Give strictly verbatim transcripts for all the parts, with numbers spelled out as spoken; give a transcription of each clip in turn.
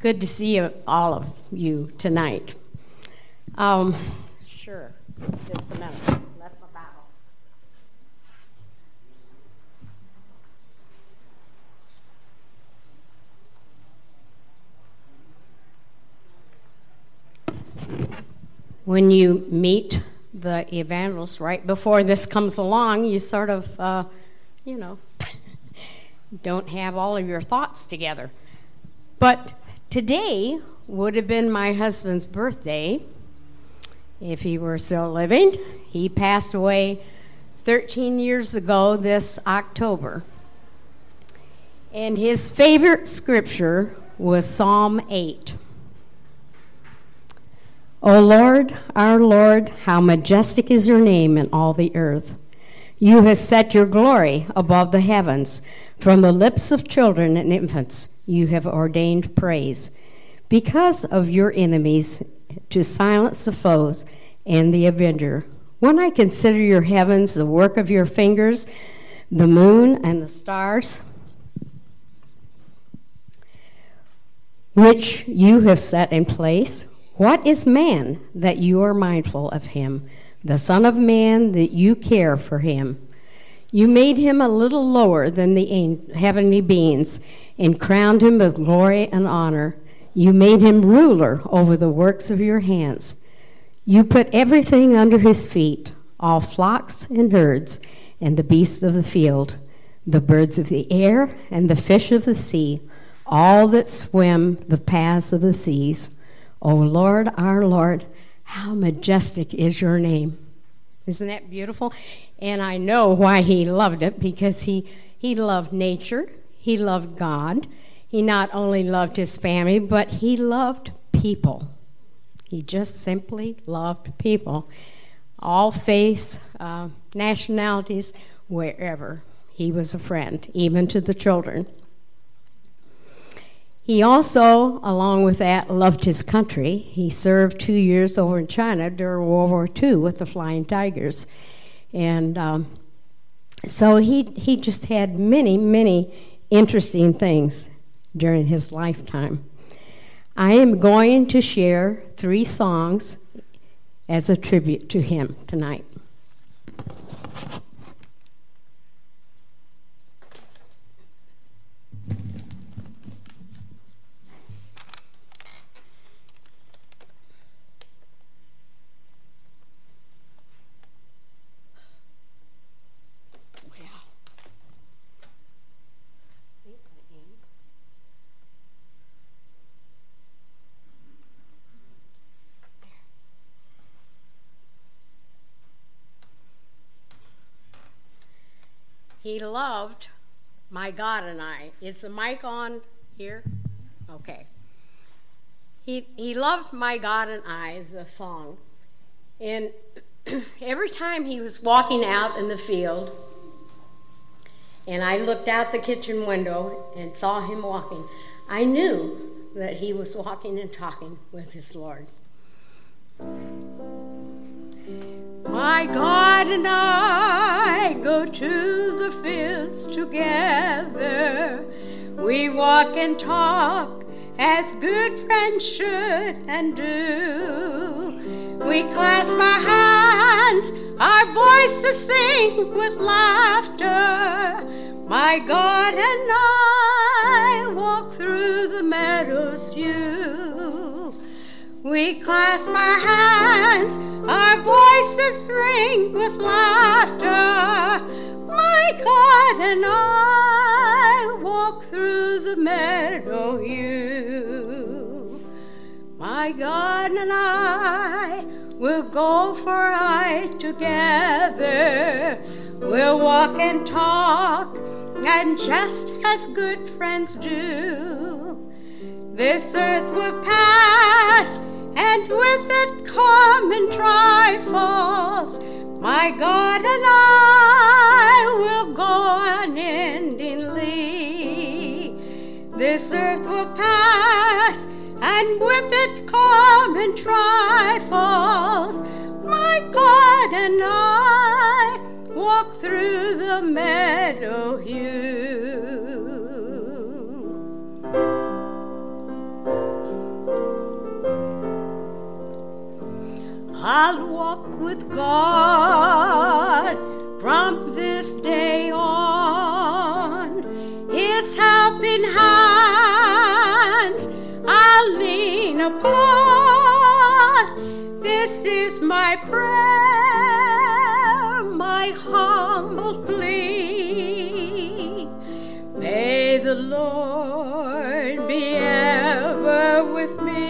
Good to see you, all of you tonight. Um, sure, just a minute. Left my Bible. When you meet the evangelist right before this comes along, you sort of, uh, you know, don't have all of your thoughts together. But today would have been my husband's birthday if he were still living. He passed away thirteen years ago this October. And his favorite scripture was Psalm eight. O Lord, our Lord, how majestic is your name in all the earth. You have set your glory above the heavens. From the lips of children and infants you have ordained praise. Because of your enemies, to silence the foes and the avenger. When I consider your heavens, the work of your fingers, the moon and the stars, which you have set in place, what is man that you are mindful of him, the Son of Man that you care for him? You made him a little lower than the heavenly beings and crowned him with glory and honor. You made him ruler over the works of your hands. You put everything under his feet, all flocks and herds and the beasts of the field, the birds of the air and the fish of the sea, all that swim the paths of the seas. O Lord, our Lord, how majestic is your name. Isn't that beautiful? And I know why he loved it, because he, he loved nature, he loved God. He not only loved his family, but he loved people. He just simply loved people. All faiths, uh, nationalities, wherever. He was a friend, even to the children. He also, along with that, loved his country. He served two years over in China during World War Two with the Flying Tigers. And um, so he, he just had many, many interesting things during his lifetime. I am going to share three songs as a tribute to him tonight. He loved My God and I. Is the mic on here? Okay. He he loved My God and I, the song. And every time he was walking out in the field, and I looked out the kitchen window and saw him walking, I knew that he was walking and talking with his Lord. My God and I go to the fields together. We walk and talk as good friends should and do. We clasp our hands, our voices sing with laughter. My God and I walk through the meadows new. We clasp our hands, our voices ring with laughter. My God and I walk through the meadow yew. My God and I will go for a ride together. We'll walk and talk, and just as good friends do. This earth will pass, and with it come and trifles. My God and I will go unendingly. This earth will pass, and with it come and trifles. My God and I walk through the meadow yew. I'll walk with God from this day on. His helping hands I'll lean upon. This is my prayer, my humble plea. May the Lord be ever with me.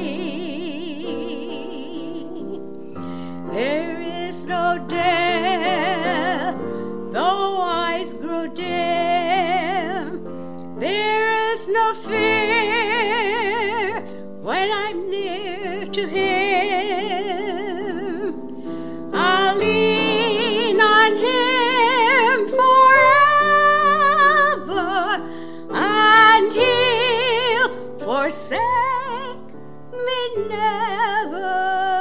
There is no death, though eyes grow dim. There is no fear when I'm near to Him. I'll lean on Him forever, and He'll forsake me never.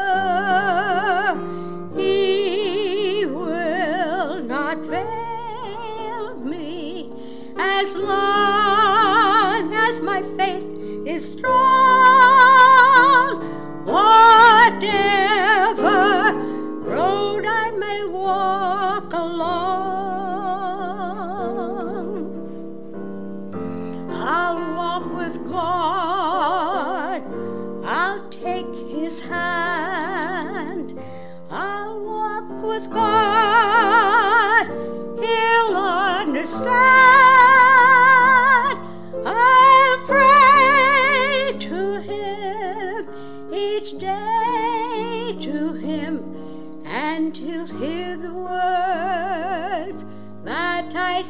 He will not fail me as long as my faith is strong. Whatever road I may walk along, I'll walk with God. I'll take His hand. I'll walk with God. He'll understand. I'll pray to Him each day, to Him, and He'll hear the words that I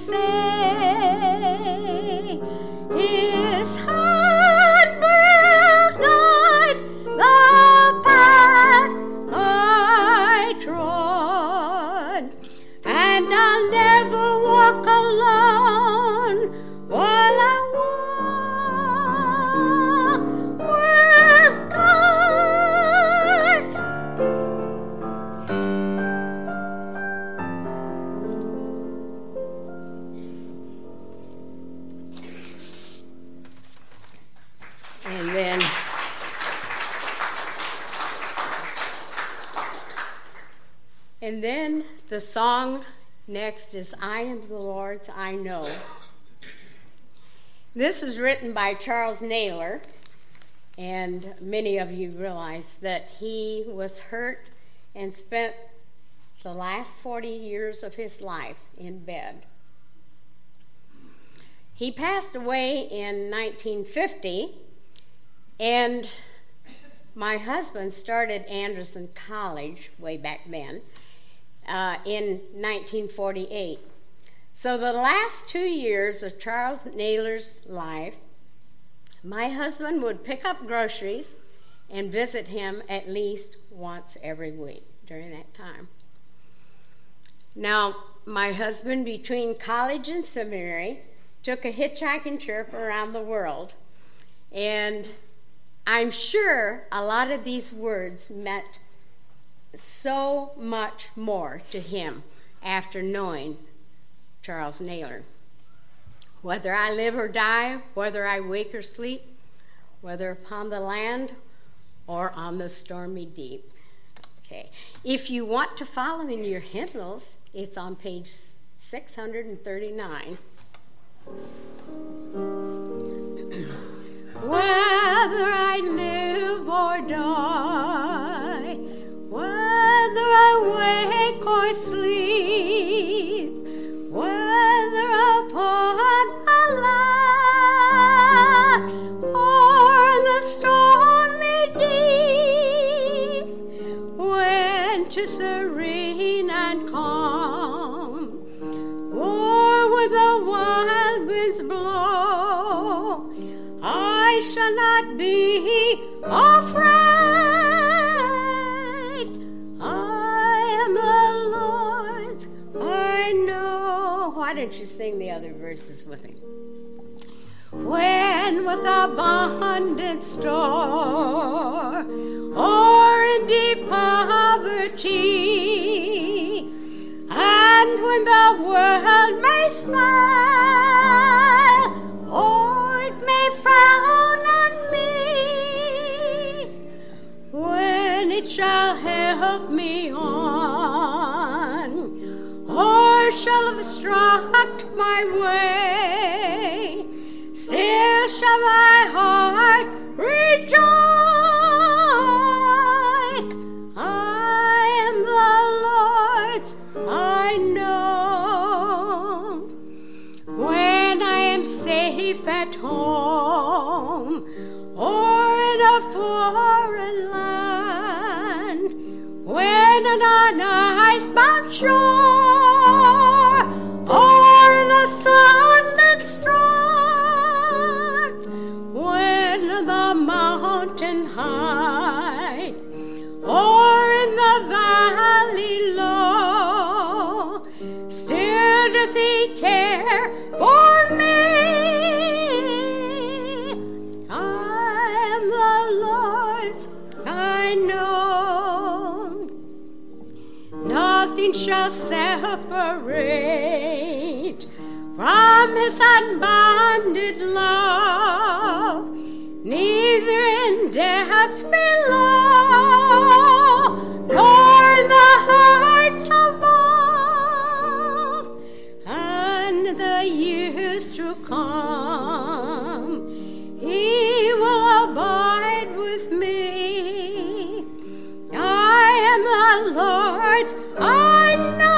say. His hand will guide the path I trod, and I'll never walk alone while I walk with God. And then and then the song next is I Am the Lord's, I Know. This is written by Charles Naylor, and many of you realize that he was hurt and spent the last forty years of his life in bed. He passed away in nineteen fifty, and my husband started Anderson College way back then uh, in nineteen forty-eight. So the last two years of Charles Naylor's life, my husband would pick up groceries and visit him at least once every week during that time. Now, my husband, between college and seminary, took a hitchhiking trip around the world, and I'm sure a lot of these words meant so much more to him after knowing Charles Naylor. Whether I live or die, whether I wake or sleep, whether upon the land or on the stormy deep. Okay. If you want to follow in your hymnals, it's on page six hundred thirty-nine. Whether I live or die, whether I wake or sleep, whether upon the land or the stormy deep, when to serene and calm, or with the wild winds blow, I shall not be afraid. I am the Lord's, I know. Why don't you sing the other verses with me? When with abundant store or in deep poverty, and when the world may smile or it may frown on me, when it shall hail help me on, or shall obstruct my way, still shall my heart rejoice. I am the Lord's, I know. When I am safe at home, or in a foreign land, when on an icebound shore, or in a sunlit strand, when the mountain high, or in the valley low, still doth he care for me. I know nothing shall separate from his unbounded love, neither in depths below, nor in the heights above, and the years to come he will abide with me. I am the Lord's, I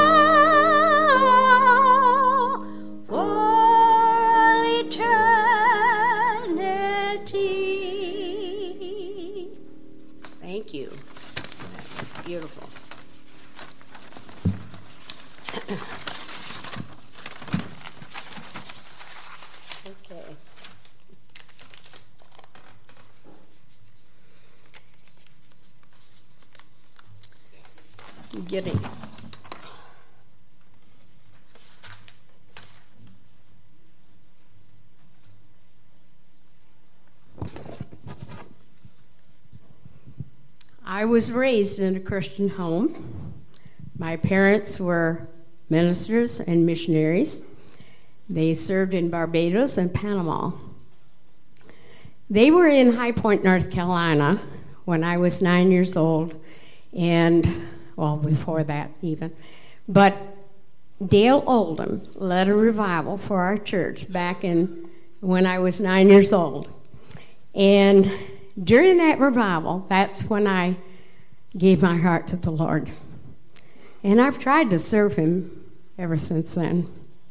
know, for eternity. Thank you. That was beautiful. Okay. Getting I was raised in a Christian home. My parents were ministers and missionaries. They served in Barbados and Panama. They were in High Point, North Carolina when I was nine years old, and well, before that even. But Dale Oldham led a revival for our church back in when I was nine years old. And during that revival, that's when I gave my heart to the Lord. And I've tried to serve him ever since then.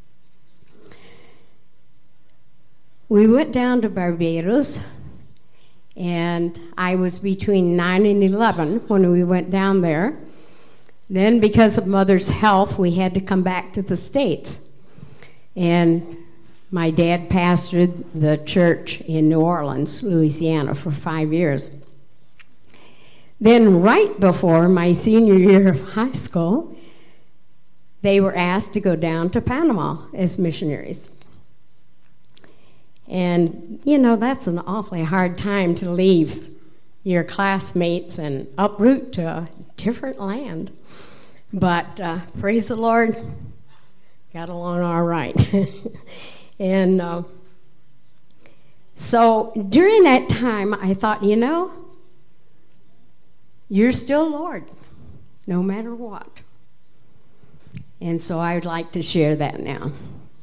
We went down to Barbados, and I was between nine and eleven when we went down there. Then, because of Mother's health, we had to come back to the States. And my dad pastored the church in New Orleans, Louisiana, for five years. Then, right before my senior year of high school, they were asked to go down to Panama as missionaries. And, you know, that's an awfully hard time to leave your classmates and uproot to a different land. But uh, praise the Lord, got along all right. And uh, so during that time, I thought, you know, you're still Lord, no matter what. And so I would like to share that now.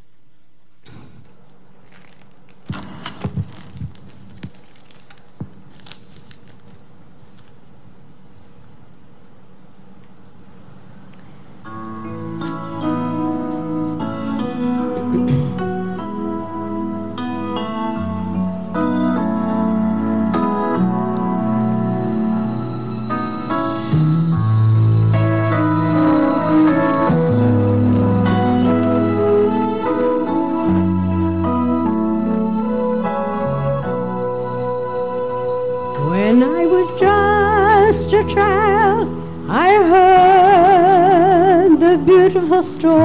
Beautiful story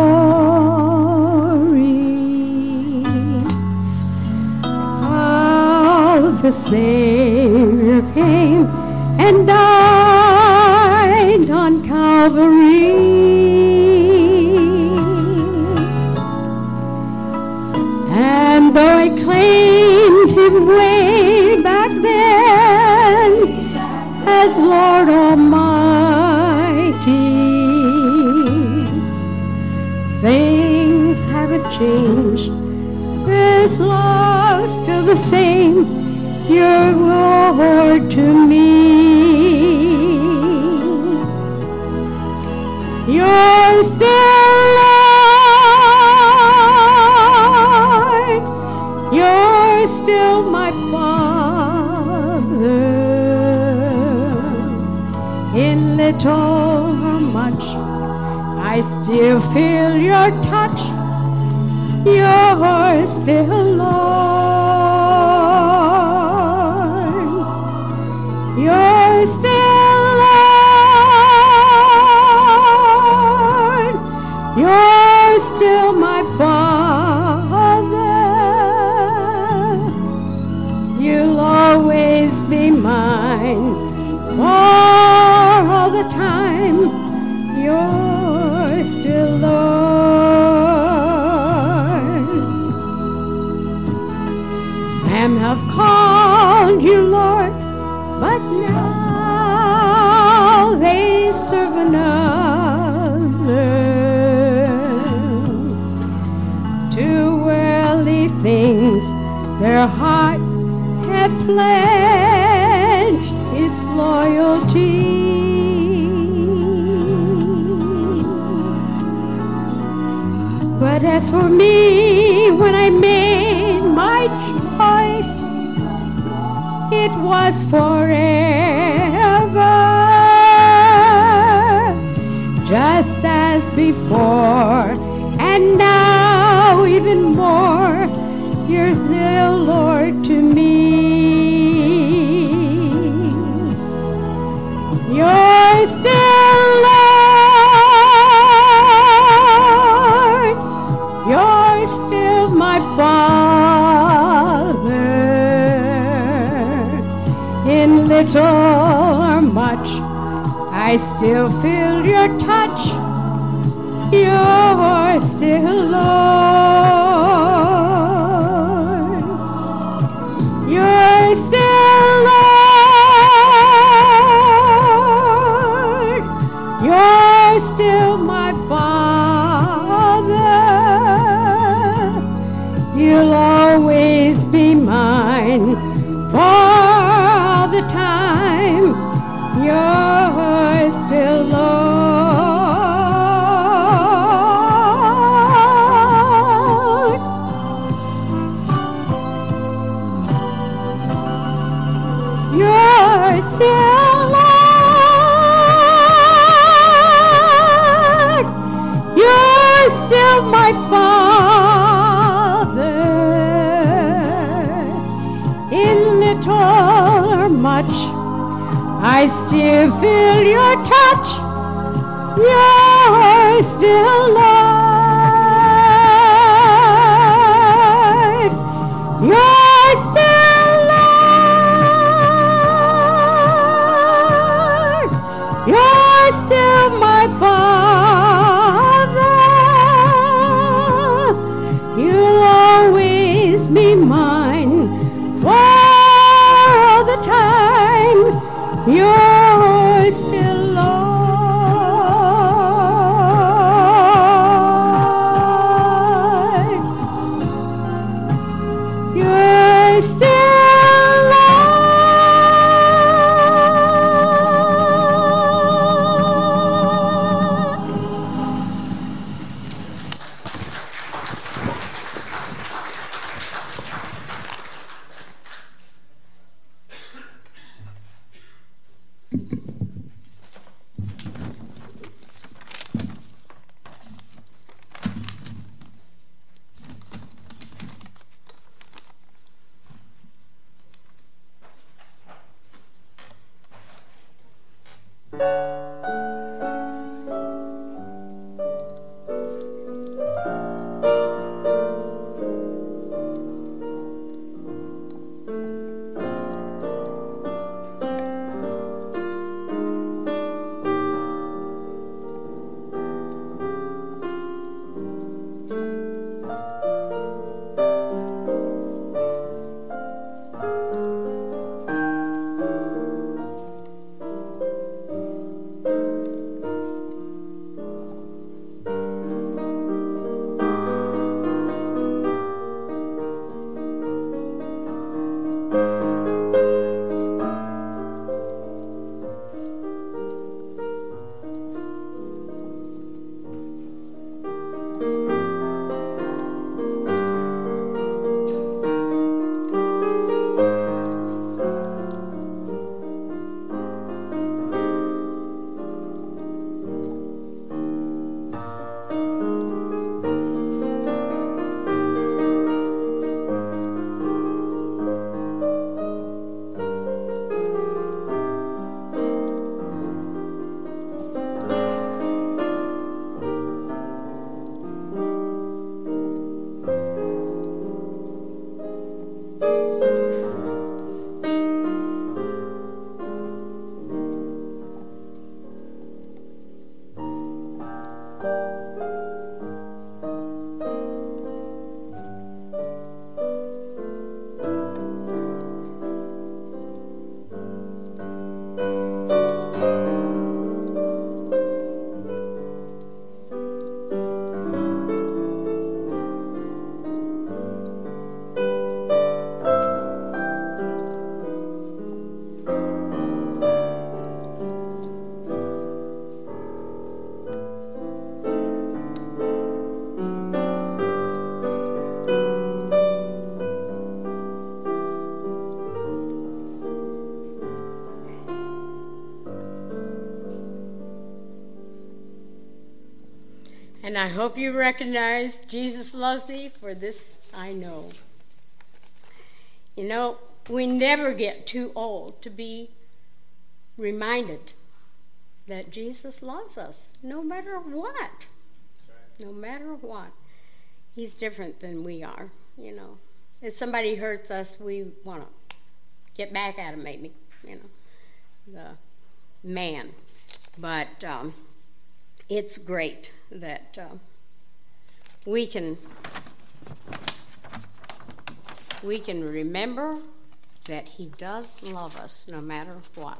how the Savior came and died on Calvary, and though I claimed him way back then as Lord Almighty, Things haven't changed. This love's still the same. You're Lord to me. You're still Lord. You're still my Father. In little or much, I still feel your touch. You're still Lord. You're still Lord. You're still my Father. You'll always be mine for all the time. You're still Lord. Some have called you Lord, but now they serve another. To worldly things their hearts have pledged its loyalty. But as for me, when I made my choice, it was forever, just as before, and now even more, you're still Lord to me. You're still Lord. You're still my Father. In little or much, I still feel your touch. You're still Lord. You're still Lord. You're still my Father. You'll always be mine for all the time. You're still Lord. You're still Lord. You're still my Father. In little or much, I still feel your touch. You're still Lord. You're still Lord. You're still my Father. You'll always be mine for all the time. You're still Lord. You're still And I hope you recognize Jesus loves me, for this I know. You know, we never get too old to be reminded that Jesus loves us, no matter what. No matter what. He's different than we are, you know. If somebody hurts us, we want to get back at him, maybe, you know, the man. But um, it's great that uh, we can we can remember that he does love us no matter what.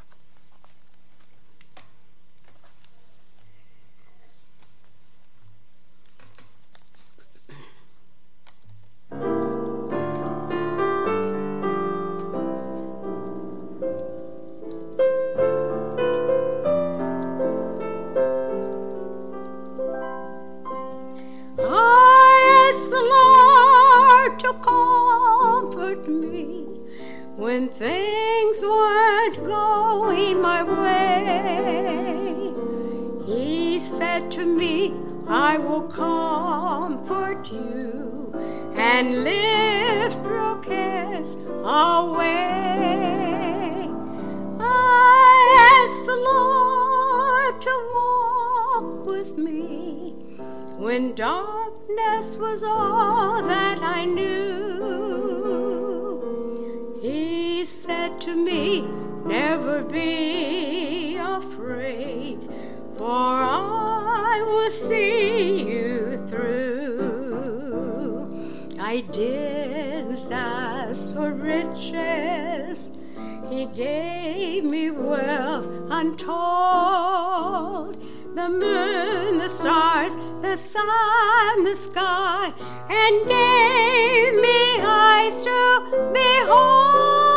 When things weren't going my way, he said to me, I will comfort you and lift your cares away. I asked the Lord to walk with me when darkness was all that I knew. He said to me, never be afraid, for I will see you through. I didn't ask for riches, he gave me wealth untold. The moon, the stars, the sun, the sky, and gave me eyes to behold.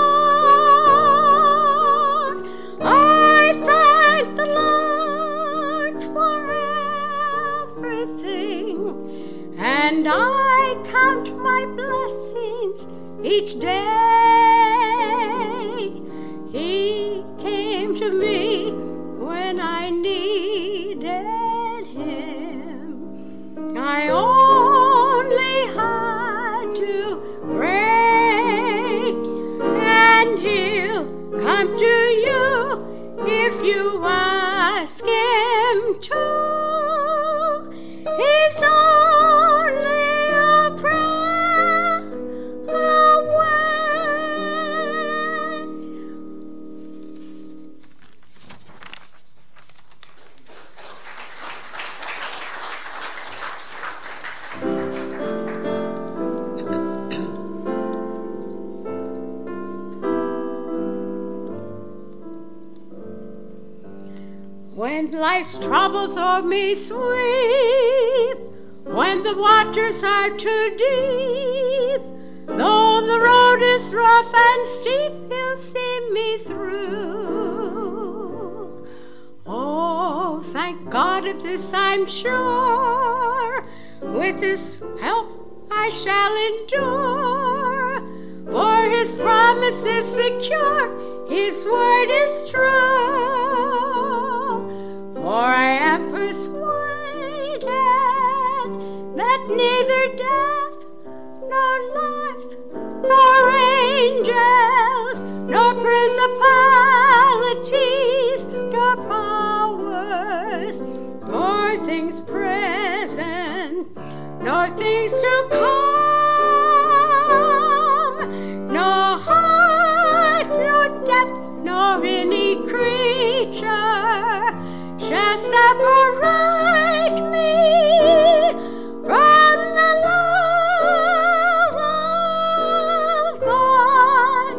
I thank the Lord for everything, and I count my blessings each day. He came to me when I needed him. I only had to pray, and he'll come to you if you ask him to. He's only a prayer away. When life's troubles o'er me sweep, when the waters are too deep, though the road is rough and steep, he'll see me through. Oh, thank God of this I'm sure, with his help I shall endure, for his promise is secure, his word is true. For I am persuaded that neither death, nor life, nor angels, nor principalities, nor powers, nor things present, nor things to come, nor height, nor depth, nor any creature shall separate me from the love of God.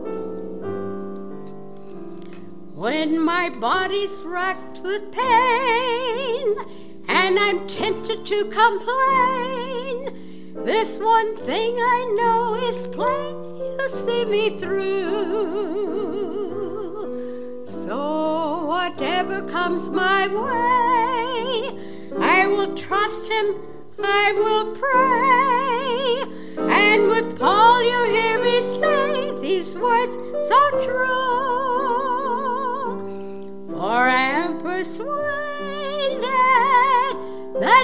When my body's racked with pain and I'm tempted to complain, this one thing I know is plain, he'll see me through. So whatever comes my way, I will trust him, I will pray. And with Paul you hear me say these words so true. For I am persuaded that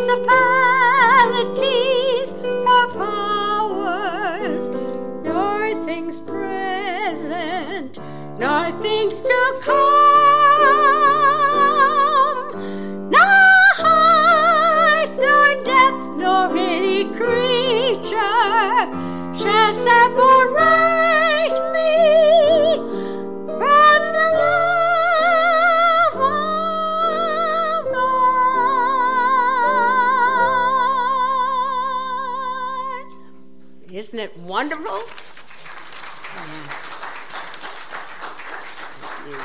principalities, nor powers, nor things present, nor things to come, nor height, nor depth, nor any creature shall separate me from the love of God. Isn't it wonderful? Yes. Thank you.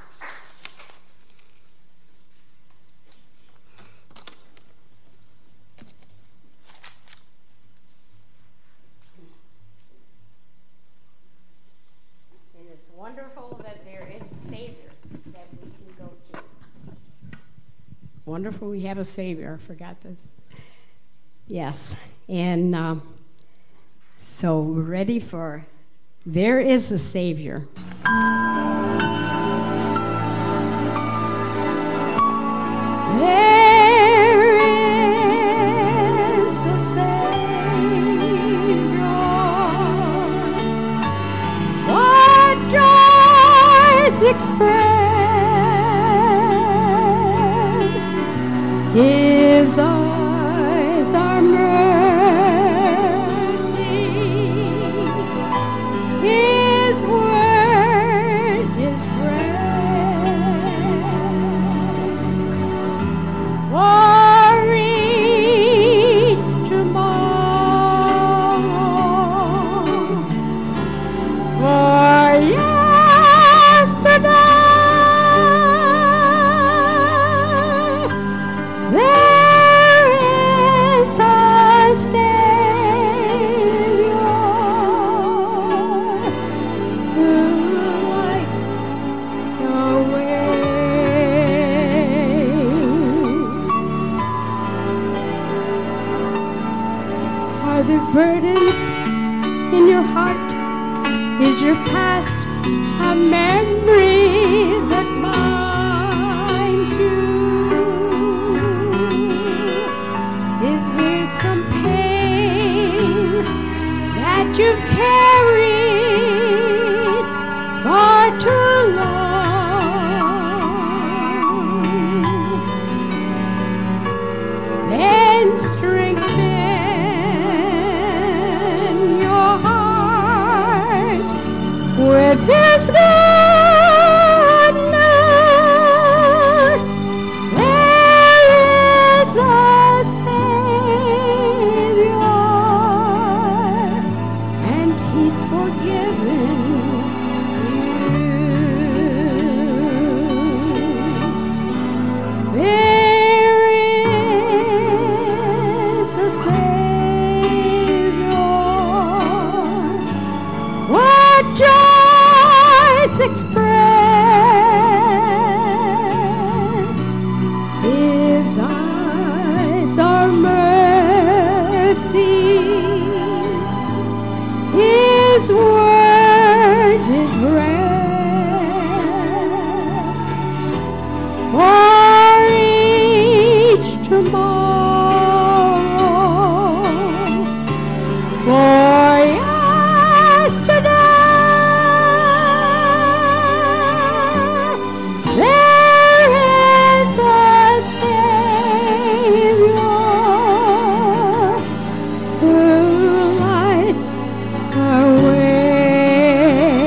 It is wonderful that there is a Savior that we can go to. Wonderful we have a Savior. I forgot this. Yes. And um, so we're ready for There Is a Savior. There is a Savior. What joys express. His eyes are mercy. His word is grace. For each tomorrow, for yesterday, there is a Savior who lights the way. Are there burdens in your heart? Is your past a memory that binds you? Is there some pain that you've carried for too long? Then strengthen your heart with His goodness. There is a Savior, and He's forgiven you. There is a Savior. What joys express. His eyes are mercy. His word is rest. For each tomorrow, for yesterday, there is a Savior who lights our way.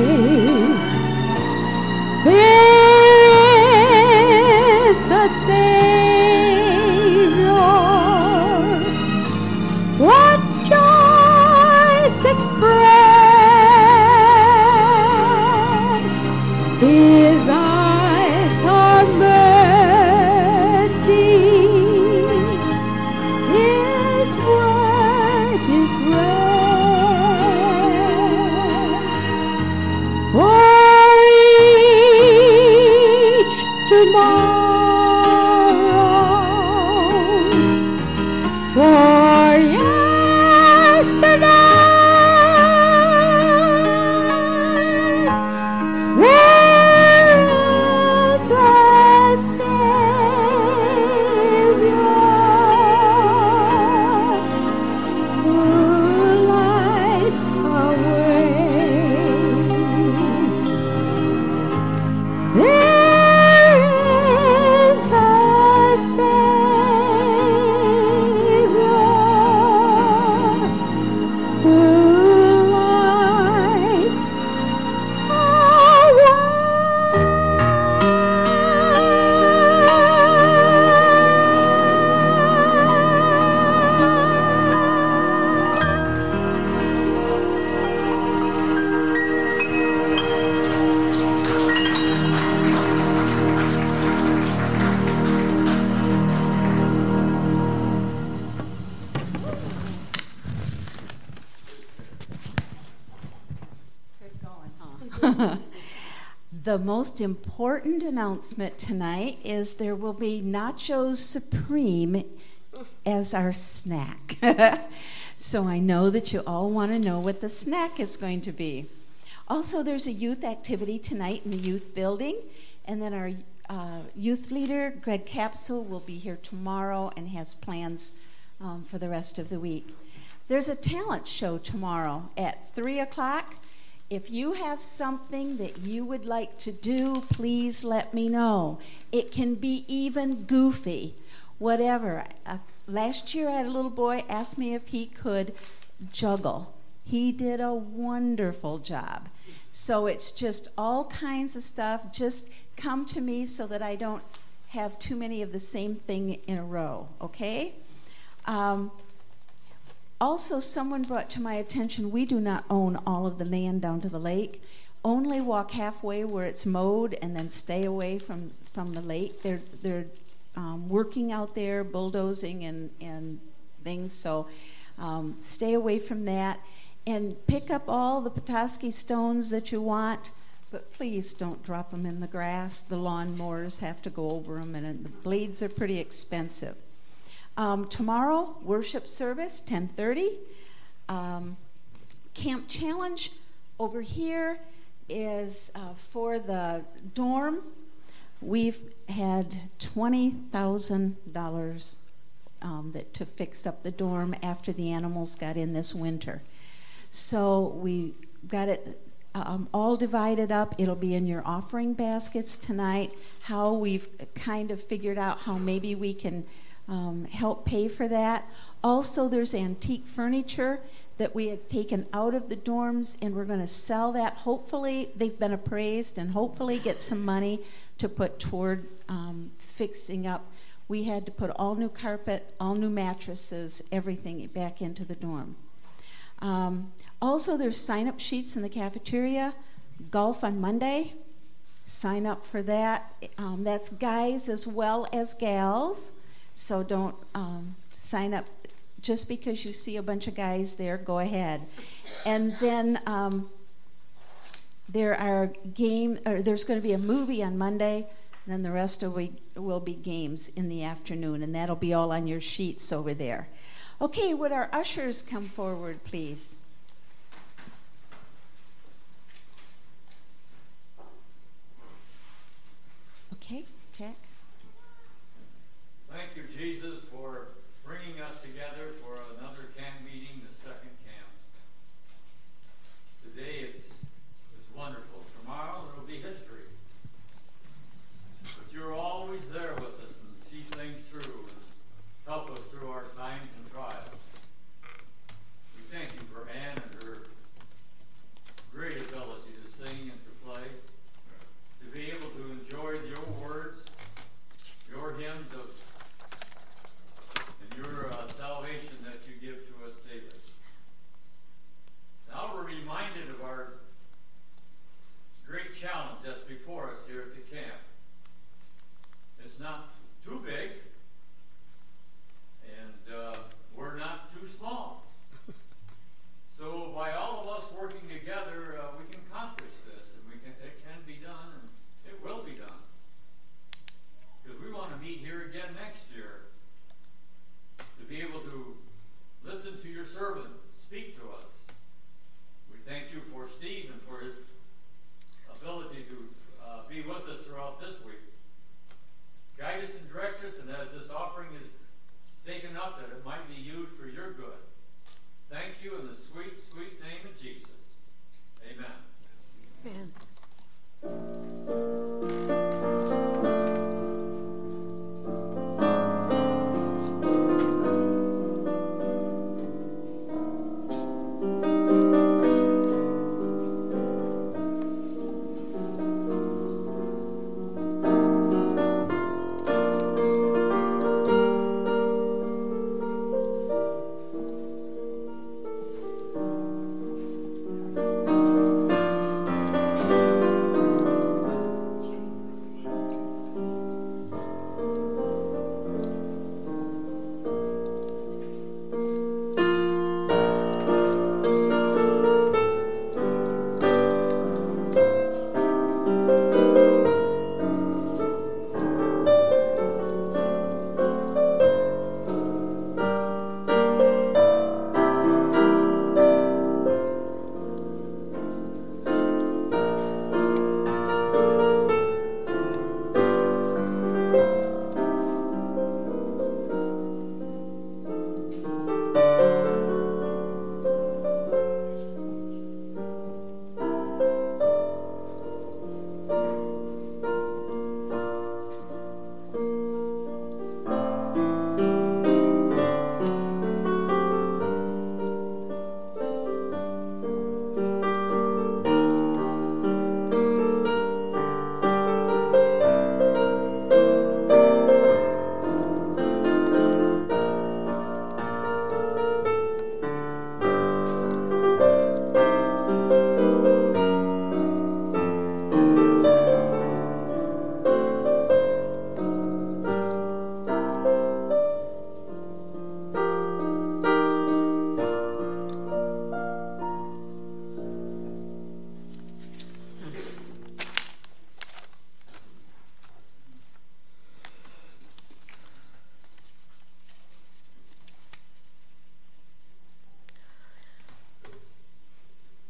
There is a Savior. What joys express. His eyes are mercy. His word is rest. For each tomorrow, for yesterday, there is a Savior The most important announcement tonight is there will be Nachos Supreme as our snack. So I know that you all want to know what the snack is going to be. Also, there's a youth activity tonight in the youth building, and then our uh, youth leader, Greg Capsule, will be here tomorrow and has plans um, for the rest of the week. There's a talent show tomorrow at three o'clock. If you have something that you would like to do, please let me know. It can be even goofy, whatever. Uh, last year I had a little boy ask me if he could juggle. He did a wonderful job. So it's just all kinds of stuff. Just come to me so that I don't have too many of the same thing in a row, okay? Um, also, someone brought to my attention, we do not own all of the land down to the lake. Only walk halfway where it's mowed and then stay away from, from the lake. They're, they're um, working out there, bulldozing and, and things, so um, stay away from that. And pick up all the Petoskey stones that you want, but please don't drop them in the grass. The lawnmowers have to go over them, and the blades are pretty expensive. Um, tomorrow, worship service, ten thirty. Um, Camp Challenge over here is uh, for the dorm. We've had twenty thousand dollars um, that to fix up the dorm after the animals got in this winter. So we got it um, all divided up. It'll be in your offering baskets tonight, how we've kind of figured out how maybe we can um, help pay for that. Also, there's antique furniture that we had taken out of the dorms, and we're going to sell that. Hopefully, they've been appraised, and hopefully get some money to put toward um, fixing up. We had to put all new carpet, all new mattresses, everything back into the dorm. Um, also, there's sign-up sheets in the cafeteria. Golf on Monday. Sign up for that. Um, that's guys as well as gals. So don't um, sign up just because you see a bunch of guys there. Go ahead. And then um, there are game. Or there's going to be a movie on Monday. And then the rest of the week will be games in the afternoon, and that'll be all on your sheets over there. Okay, would our ushers come forward, please? Okay, Jack. Thank you, Jesus, for bringing us together for another camp meeting, the second camp. Today it's, it's wonderful. Tomorrow it'll be history. But you're always there with us and see things through and help us through our times and trials. We thank you for Ann and her great ability to sing and to play, to be able to enjoy your words, your hymns of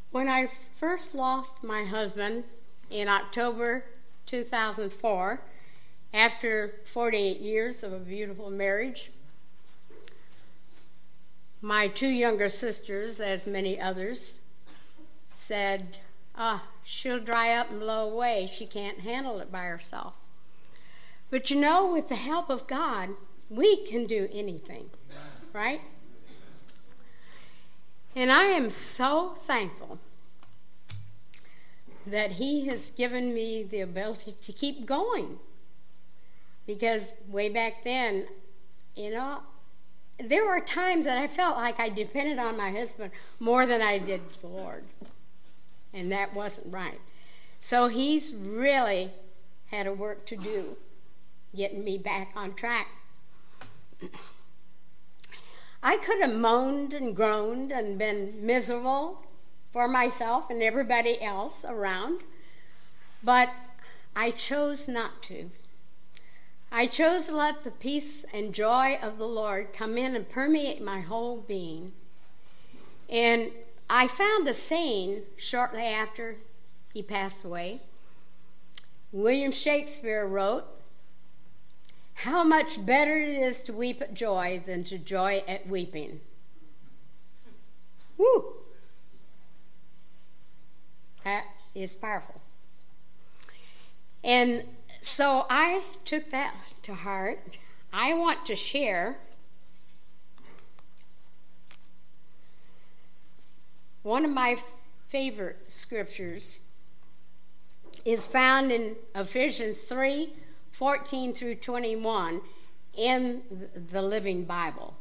When I first lost my husband in October two thousand four, after forty-eight years of a beautiful marriage, my two younger sisters, as many others, said, ah, she'll dry up and blow away. She can't handle it by herself. But you know, with the help of God, we can do anything, right? And I am so thankful that He has given me the ability to keep going. Because way back then, you know, there were times that I felt like I depended on my husband more than I did the Lord. And that wasn't right. So He's really had a work to do, getting me back on track. I could have moaned and groaned and been miserable for myself and everybody else around, but I chose not to. I chose to let the peace and joy of the Lord come in and permeate my whole being. And I found a saying shortly after he passed away. William Shakespeare wrote, "How much better it is to weep at joy than to joy at weeping." Woo! That is powerful. And so I took that to heart. I want to share one of my favorite scriptures is found in Ephesians three, fourteen through twenty-one in the Living Bible.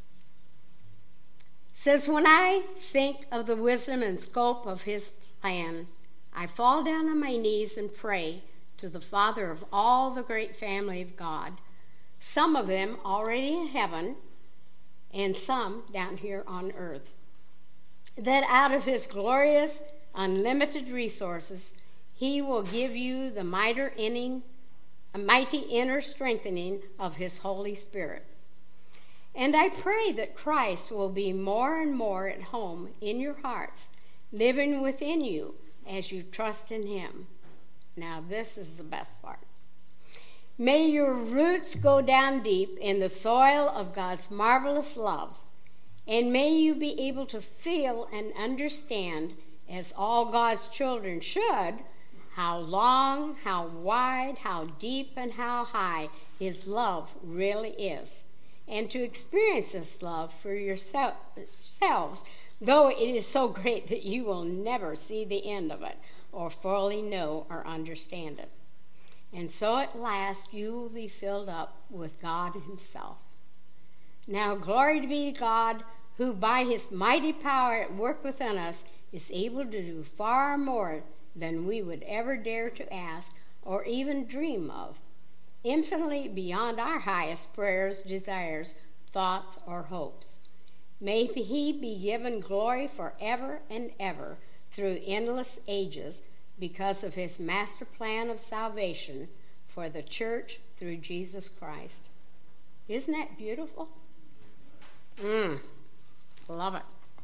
It says, "When I think of the wisdom and scope of His plan, I fall down on my knees and pray to the Father of all the great family of God, some of them already in heaven and some down here on earth, that out of His glorious, unlimited resources, He will give you the mighty inning, a mighty inner strengthening of His Holy Spirit. And I pray that Christ will be more and more at home in your hearts, living within you as you trust in Him." Now, this is the best part. "May your roots go down deep in the soil of God's marvelous love, and may you be able to feel and understand, as all God's children should, how long, how wide, how deep, and how high His love really is, and to experience this love for yourselves, though it is so great that you will never see the end of it or fully know or understand it. And so at last you will be filled up with God Himself. Now glory be to God, who by His mighty power at work within us is able to do far more than we would ever dare to ask or even dream of, infinitely beyond our highest prayers, desires, thoughts, or hopes. May He be given glory forever and ever through endless ages, because of His master plan of salvation for the church through Jesus Christ. Isn't that beautiful? Mmm, love it.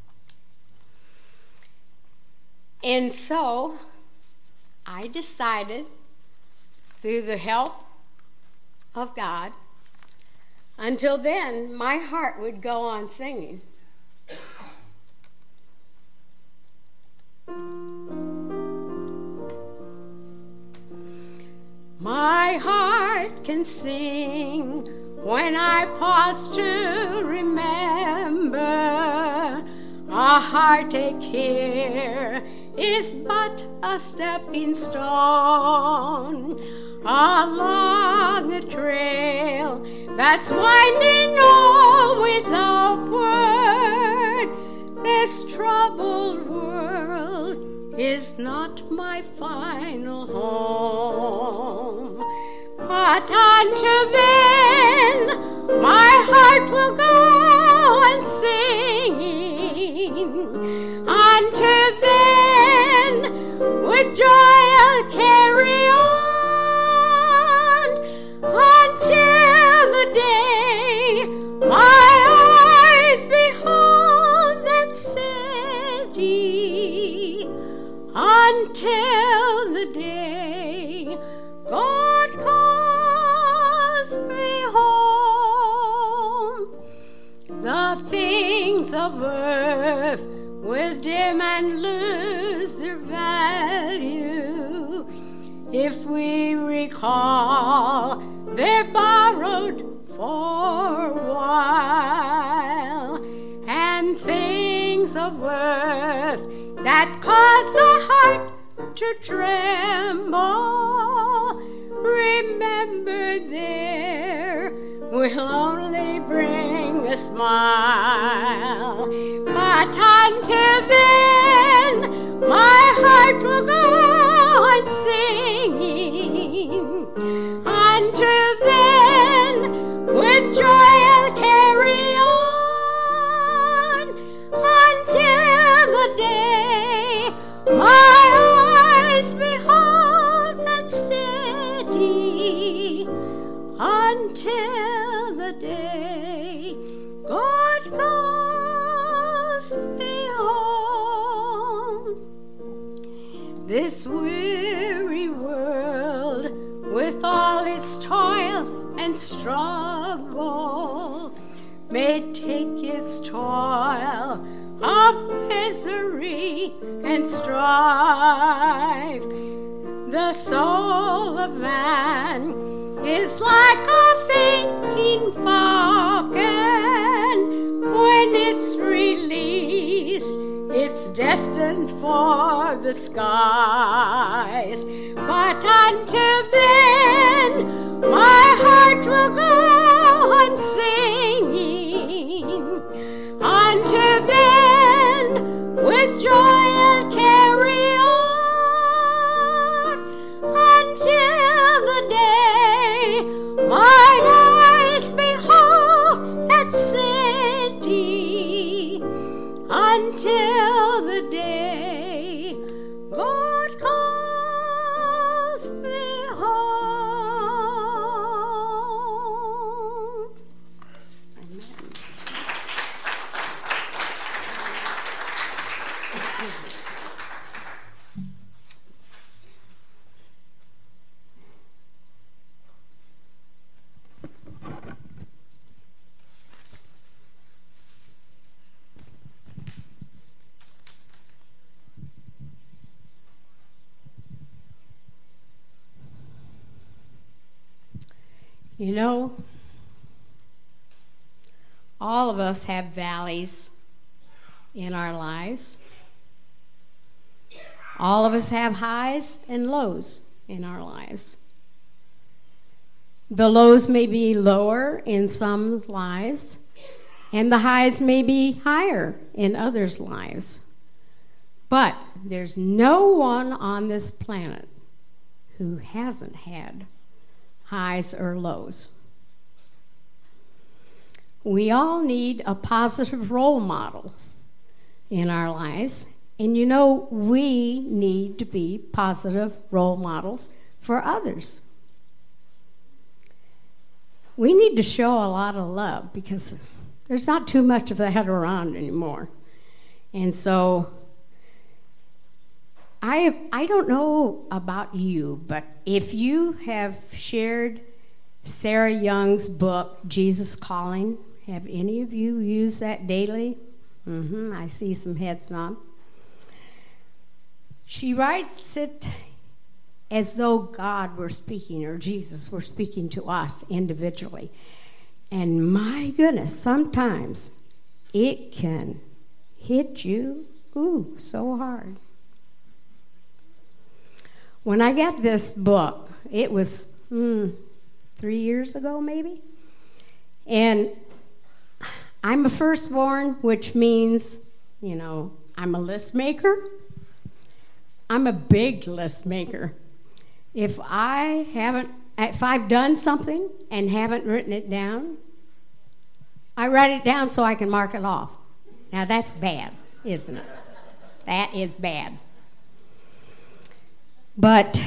And so I decided, through the help of God, until then my heart would go on singing. My heart can sing when I pause to remember. A heartache here is but a stepping stone along the trail that's winding always upward. This troubled world is not my final home. But until then, my heart will go on singing. Until then, with joy I'll carry on. Until the day my eyes behold that city, things of earth will dim and lose their value if we recall they're borrowed for a while, and things of worth that cause the heart to tremble, remember there will only bring a smile. But until then, my heart will go on singing. Until then, with joy I'll carry on, until the day my eyes behold that city, until the day God calls me home. This weary world, with all its toil and struggle, may take its toil of misery and strife. The soul of man is like a fainting falcon. When it's released, it's destined for the skies. But until then, my heart will go on singing. Until then, with joy I'll carry on, until the day mine eyes behold that city, until the day God calls me home. Amen. You know, all of us have valleys in our lives. All of us have highs and lows in our lives. The lows may be lower in some lives, and the highs may be higher in others' lives. But there's no one on this planet who hasn't had highs or lows. We all need a positive role model in our lives. And you know, we need to be positive role models for others. We need to show a lot of love because there's not too much of that around anymore. And so I I don't know about you, but if you have shared Sarah Young's book, Jesus Calling, have any of you used that daily? Mm-hmm, I see some heads nod. She writes it as though God were speaking or Jesus were speaking to us individually. And my goodness, sometimes it can hit you, ooh, so hard. When I got this book, it was mm, three years ago maybe, and I'm a firstborn, which means, you know, I'm a list maker. I'm a big list maker. If I haven't, if I've done something and haven't written it down, I write it down so I can mark it off. Now that's bad, isn't it? That is bad. But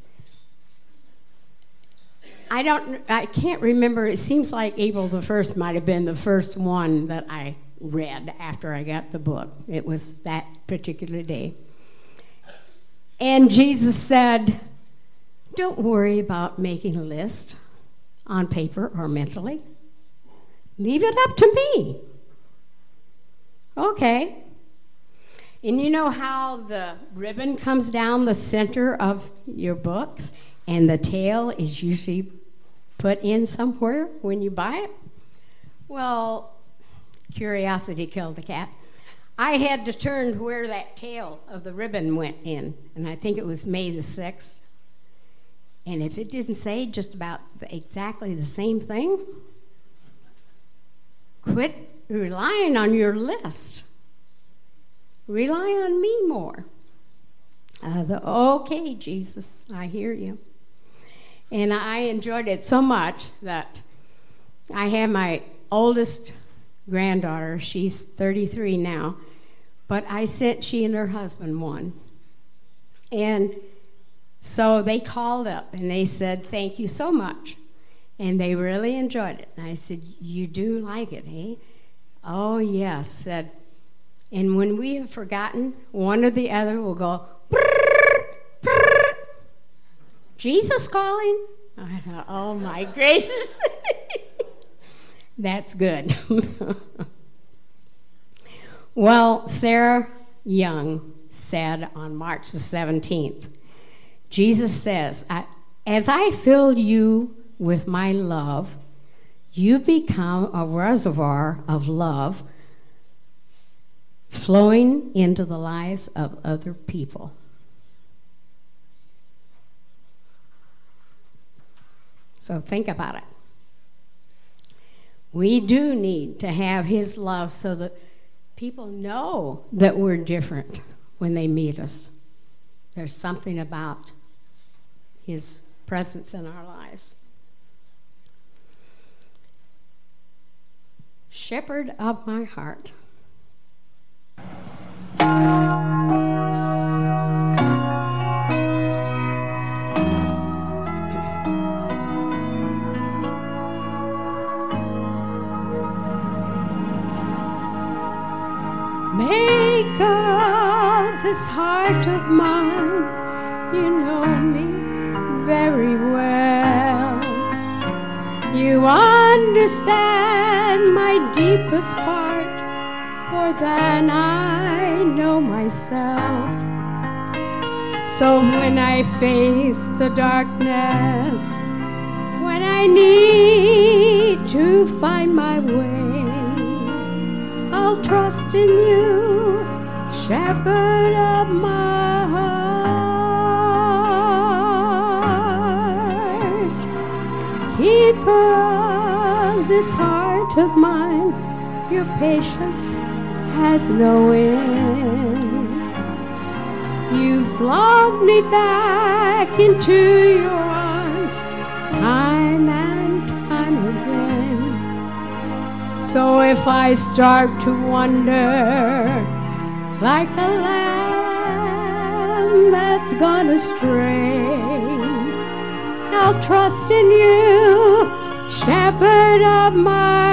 I don't, I can't remember. It seems like April the first might have been the first one that I read after I got the book. It was that particular day. And Jesus said, don't worry about making a list on paper or mentally. Leave it up to me. Okay. And you know how the ribbon comes down the center of your books and the tail is usually put in somewhere when you buy it? Well, curiosity killed the cat. I had to turn to where that tail of the ribbon went in, and I think it was May the sixth. And if it didn't say just about the, exactly the same thing, quit relying on your list. Rely on me more. Uh, the, okay, Jesus, I hear you. And I enjoyed it so much that I have my oldest granddaughter. She's thirty-three now. But I sent she and her husband one. And so they called up and they said, thank you so much. And they really enjoyed it. And I said, you do like it, eh? Oh, yes. Said, and when we have forgotten, one or the other will go, brrr, brrr. Jesus calling? I thought, oh, my gracious. That's good. Well, Sarah Young said on March the seventeenth, Jesus says, as I fill you with my love, you become a reservoir of love flowing into the lives of other people. So think about it. We do need to have his love so that people know that we're different when they meet us. There's something about his presence in our lives. Shepherd of my heart. Maker of this heart of mine, you know me very well. You understand my deepest part more than I know myself. So when I face the darkness, when I need to find my way, I'll trust in you, shepherd of my heart. Keeper of this heart of mine, your patience has no end. You flogged me back into your arms time and time again. So if I start to wonder, like a lamb that's gone astray, I'll trust in you, shepherd of my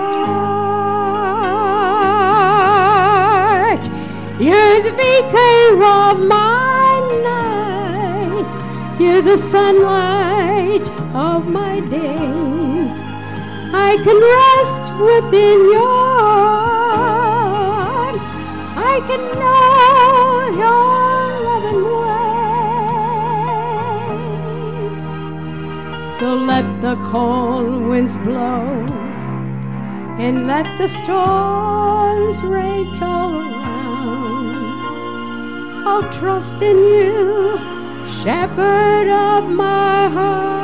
heart. You're the beacon of my nights. You're the sunlight of my days. I can rest within your arms. I can know your loving ways. So let the cold winds blow and let the storms rage all around. I'll trust in you, shepherd of my heart.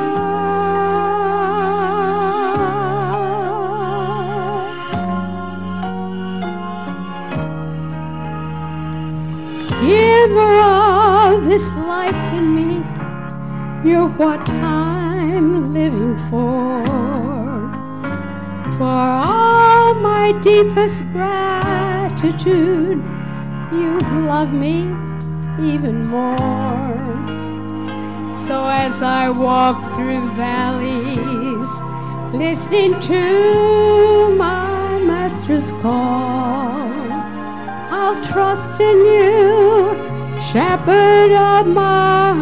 Giver of this life in me, you're what I'm living for. For all my deepest gratitude, you love me even more. So as I walk through valleys, listening to my master's call, I'll trust in you, shepherd of my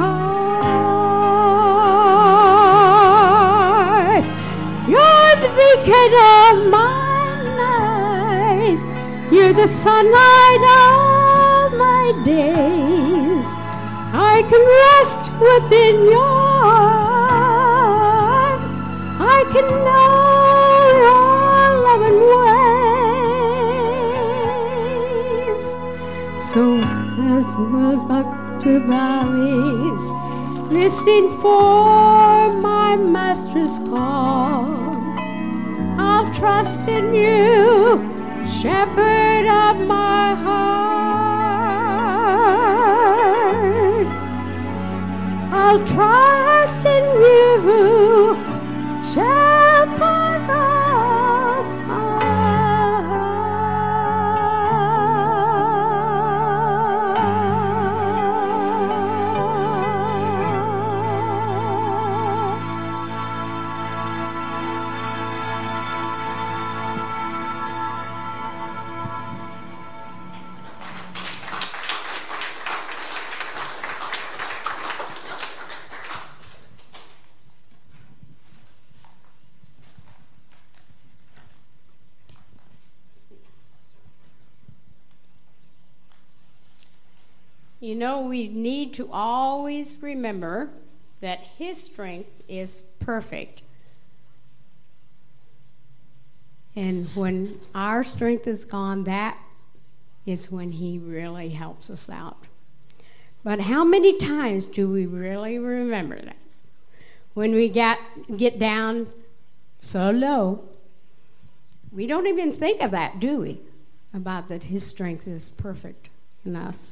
heart. You're the beacon of my nights. You're You're the sunlight of my days. I can rest within your arms. I can know your loving ways. So as the doctor valleys, listening for my master's call, I'll trust in you, shepherd of my heart. I'll trust in you, shepherd of my You know, we need to always remember that His strength is perfect. And when our strength is gone, that is when He really helps us out. But how many times do we really remember that? When we get, get down so low, we don't even think of that, do we? About that His strength is perfect in us.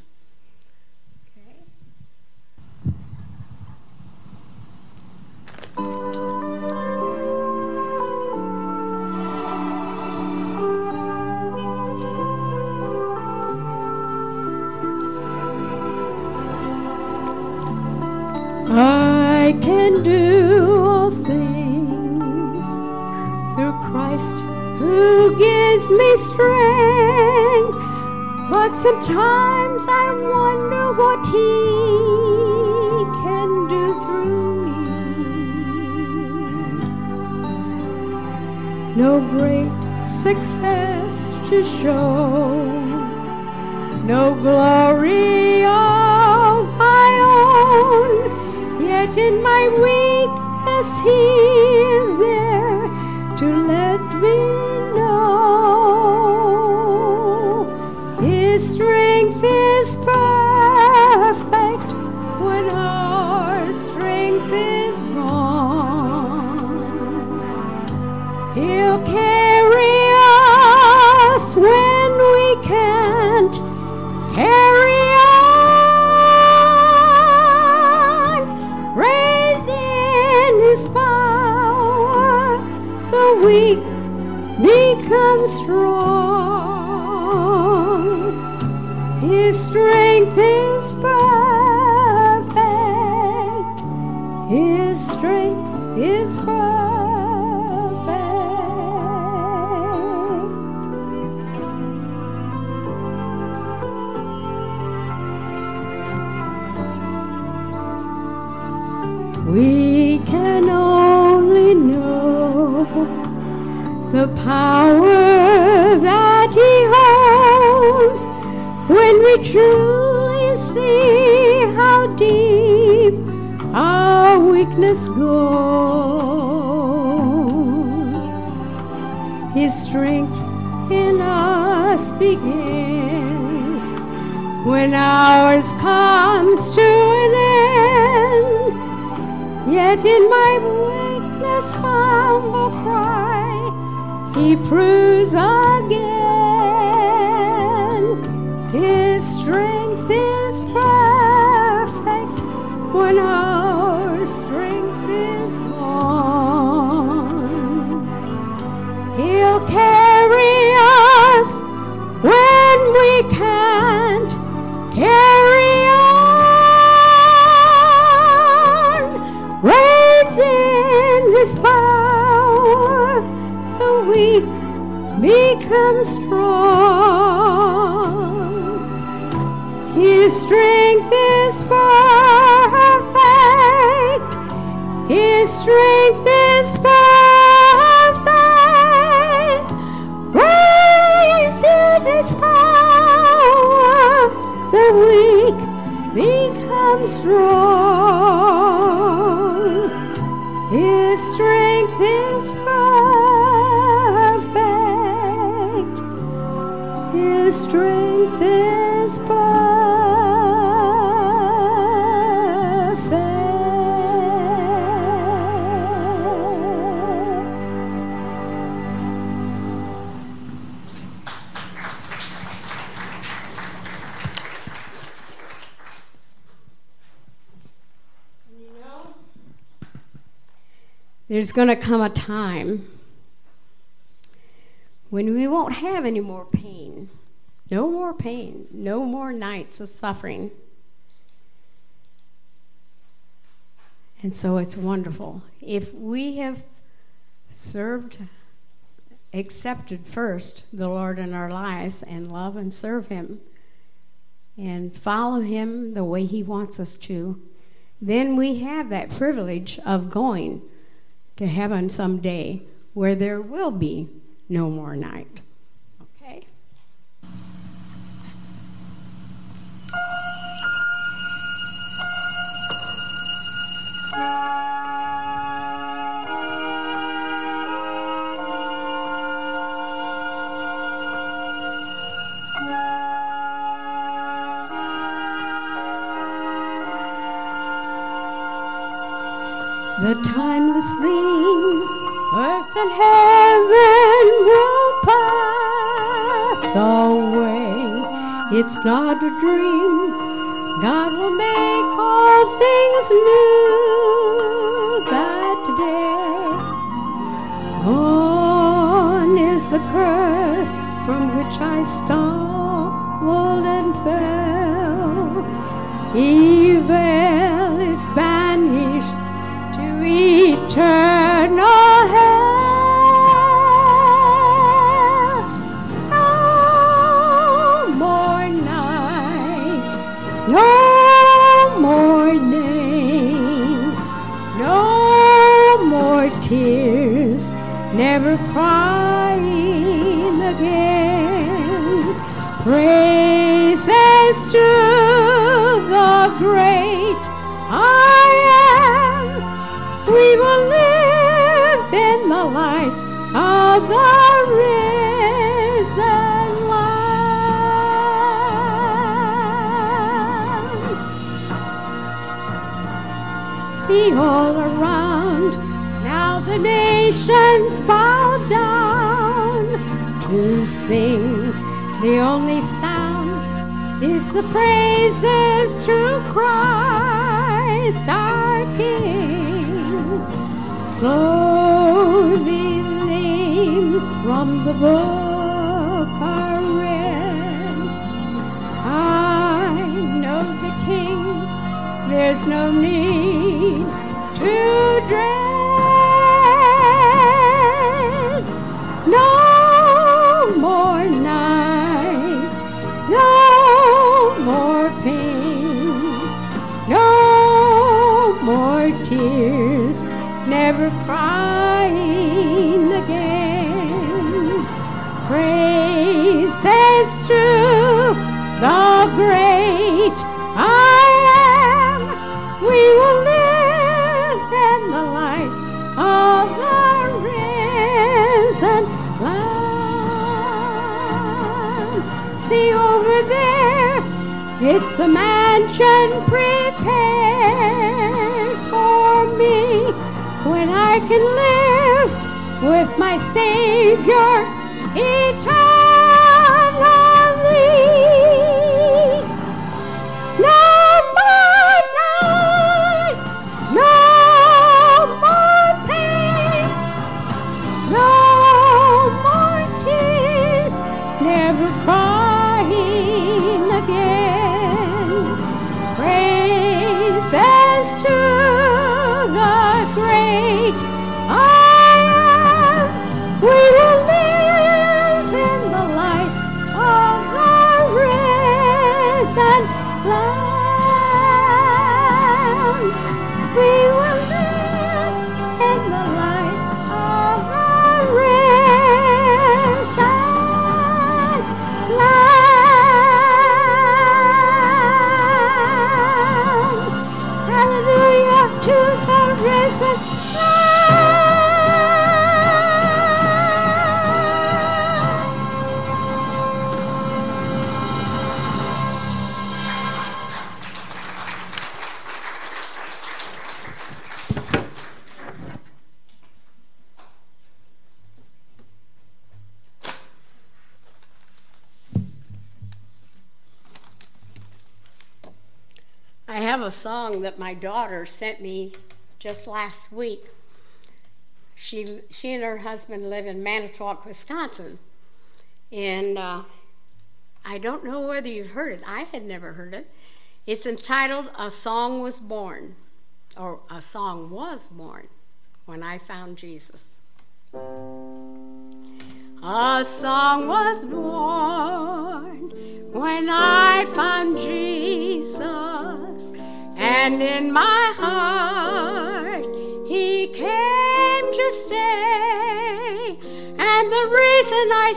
I can do all things through Christ who gives me strength, but sometimes I wonder what He can do through me. No great success to show, no glory of my own, yet in my weakness He is there to let me know His strength is perfect when our strength is gone. He'll carry us when we can't carry on. Raised in His power, the weak become strong. His strength is perfect. His strength is perfect. We can only know the power that He holds when we truly see how deep our weakness goes. His strength in us begins when ours comes to an end. Yet in my weakness, humble cry, He proves again. His strength is perfect when our strength is gone. He'll carry us when we can't carry on. Raised in His power, the weak become strong. His strength is perfect. His strength is perfect. Raised in His power, am strong. His strength is perfect. His strength is perfect. There's going to come a time when we won't have any more pain. No more pain. No more nights of suffering. And so it's wonderful. If we have served, accepted first the Lord in our lives and love and serve Him and follow Him the way He wants us to, then we have that privilege of going to heaven someday where there will be no more night. Okay? The timeless thing, earth and heaven will pass away. It's not a dream. God will make all things new that day. Gone is the curse from which I stumbled and fell. Evil is banished to eternal hell. No more night, no more name, no more tears, never crying again. Praises to the great I am. We will live in the light of the risen Lamb. See all around, now the nations bow down to sing. The only sound is the praises to Christ our King. Slowly the names from the book are read. I know the King, there's no need to dread. No more night, no more pain, no more tears, never crying again. Praises to the great I am. We will live in the light of the risen Lamb. See over there, it's a mansion prepared for me, when I can live with my Savior eternally. No more night, no more pain, no more tears, never crying again. Praises to the great I am. We will live in the have a song that my daughter sent me just last week. She, she and her husband live in Manitowoc, Wisconsin. And uh, I don't know whether you've heard it. I had never heard it. It's entitled A Song Was Born, or A Song Was Born, When I Found Jesus. A song was born when I found Jesus, and in my heart he came to stay. And the reason I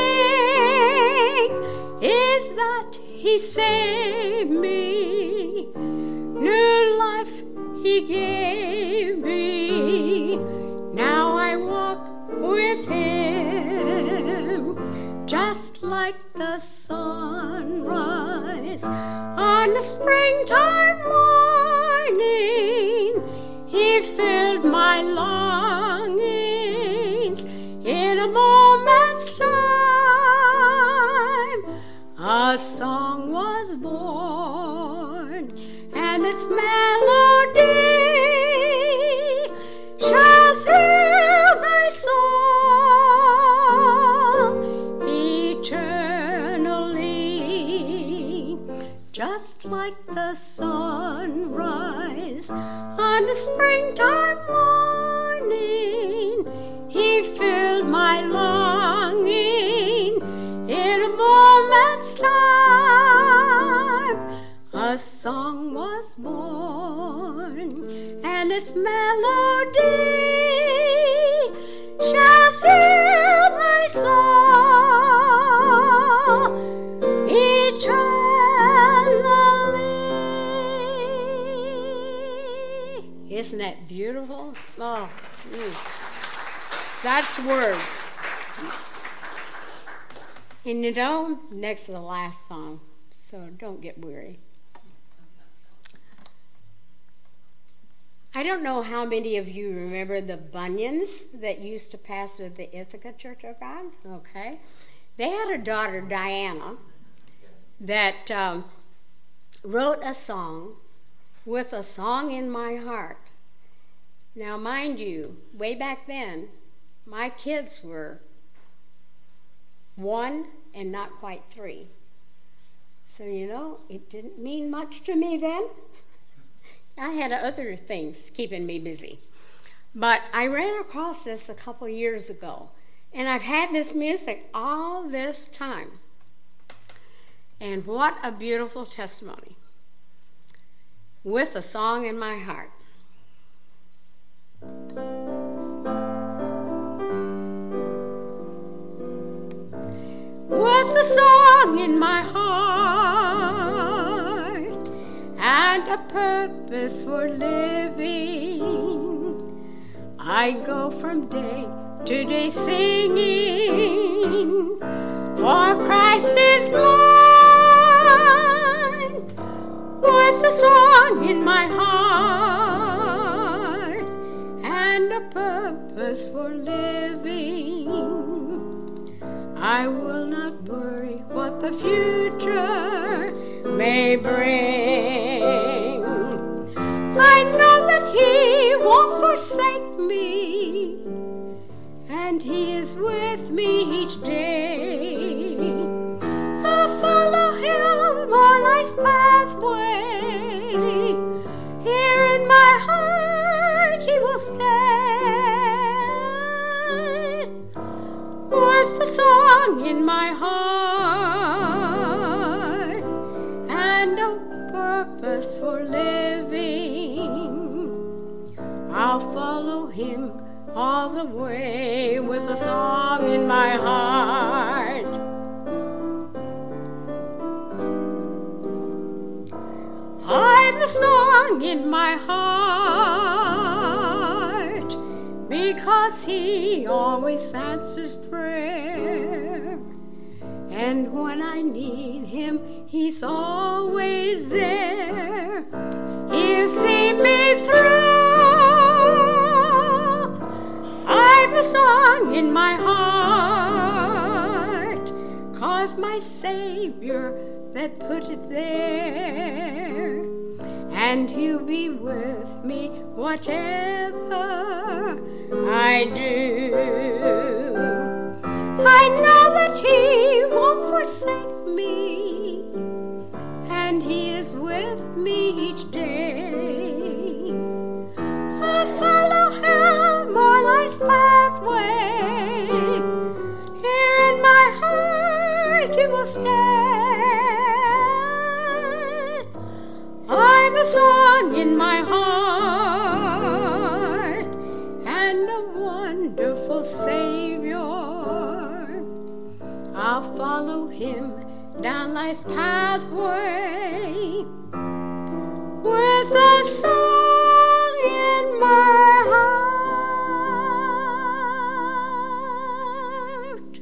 sing is that he saved me, new life he gave me. Now I walk with him, just like the sunrise on a springtime morning. He filled my longings in a moment's time. A song was born, and its melody shall thrill my soul eternally, just like the sunrise on a springtime morning. He filled my longing in a moment's time. A song was born, and its melody shall thrill my soul eternally. Isn't that beautiful? Oh, mm. Such words. And you know, next to the last song, so don't get weary. I don't know how many of you remember the Bunyans that used to pastor the Ithaca Church of God. Okay. They had a daughter, Diana, that um, wrote a song, With a Song in My Heart. Now, mind you, way back then, my kids were one and not quite three. So, you know, it didn't mean much to me then. I had other things keeping me busy. But I ran across this a couple years ago, and I've had this music all this time. And what a beautiful testimony. With a Song in My Heart. With a song in my heart and a purpose for living, I go from day to day singing, for Christ is mine. With a song in my heart and a purpose for living, I will not worry what the future may bring. I know that he won't forsake me, and he is with me each day. I'll follow him on life's pathway. Here in my heart he will stay. With a song in my heart and a purpose for living, I'll follow him all the way with a song in my heart. I've a song in my heart because he always answers prayer. And when I need him, he's always there. He'll see me through. I've a song in my heart, 'cause my Savior that put it there. and he'll be with me whatever I do. I know that he won't forsake me, and he is with me each day. I follow him on life's pathway, here in my heart he will stay. I've a song in my heart and a wonderful Savior. I'll follow him down life's pathway with a song in my heart.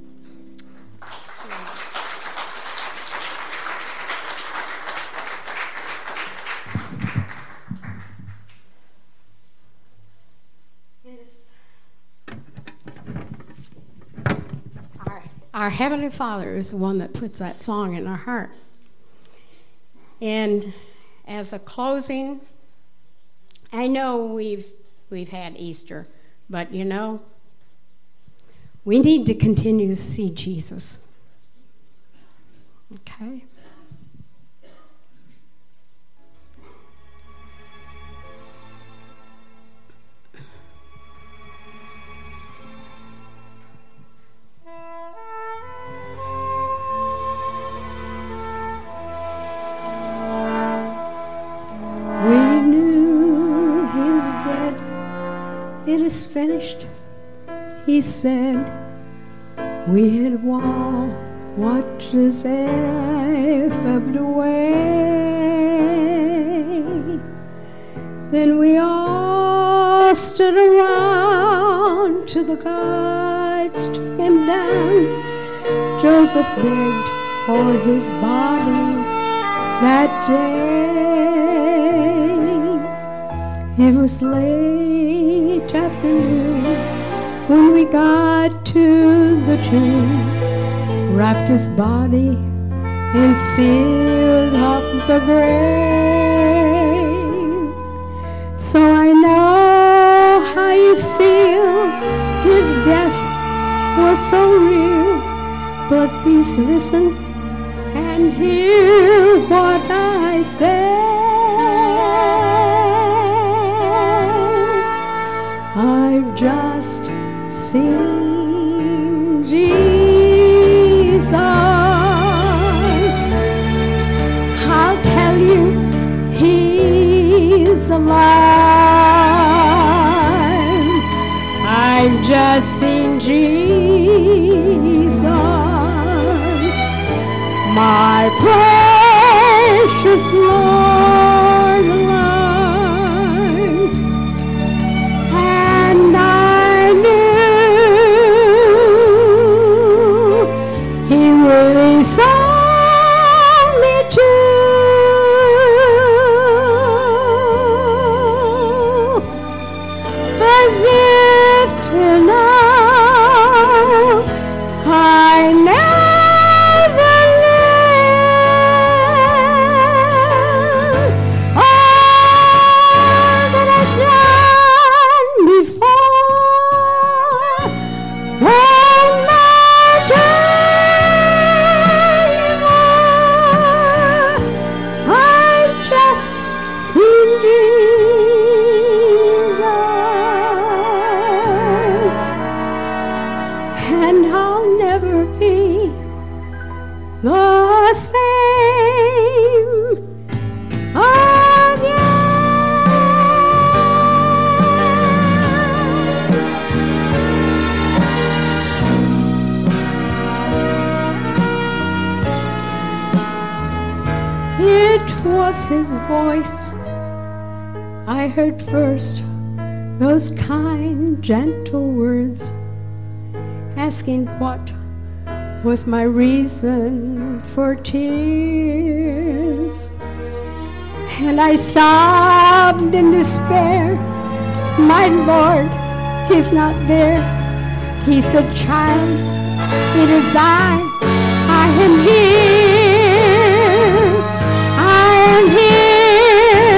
Our, our Heavenly Father is the one that puts that song in our heart. And as a closing, I know we've we've had Easter, but you know, we need to continue to see Jesus. Okay? It is finished, he said. We had walked what Joseph away. Then we all stood around till the guards took him down. Joseph begged for his body that day. It was late afternoon when we got to the tomb, wrapped his body and sealed up the grave. So I know how you feel, his death was so real, but please listen and hear what I say. I've just seen Jesus. I'll tell you, he's alive. I've just seen Jesus, my precious Lord alive. And I knew he really saw me too, as if till now I never lived all that I've done before. All my days I've just seen Jesus, and I'll never be the same again. It was his voice I heard first, those kind, gentle words, asking what was my reason for tears. And I sobbed in despair, my Lord, he's not there. He said, child, it is I, I am here, I am here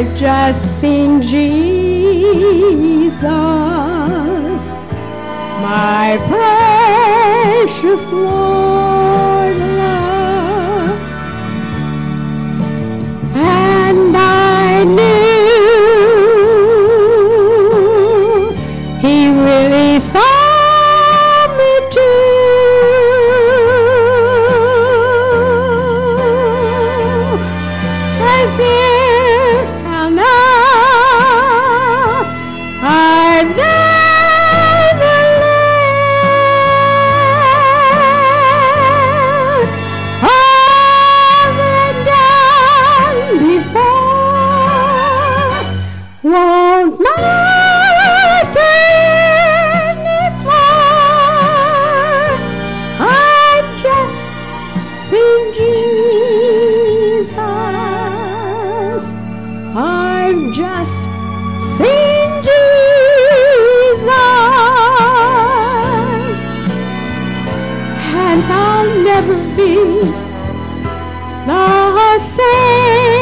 I've just seen Jesus, my precious Lord love, and I knew He really saw me too, as if till now I've never lived all that done before. Won't matter anymore. I've just seen Jesus. I've just seen Jesus, and I'll never be the same.